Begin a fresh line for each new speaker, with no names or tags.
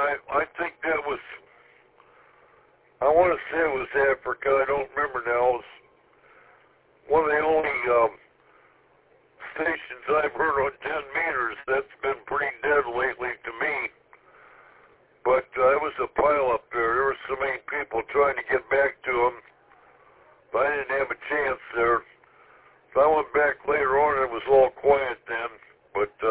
I think that was, I want to say it was Africa. I don't remember now. It was one of the only stations I've heard on 10 meters that's been pretty dead lately to me. But it was a pile up there. There were so many people trying to get back to them. But I didn't have a chance there. So I went back later on and it was all quiet then. But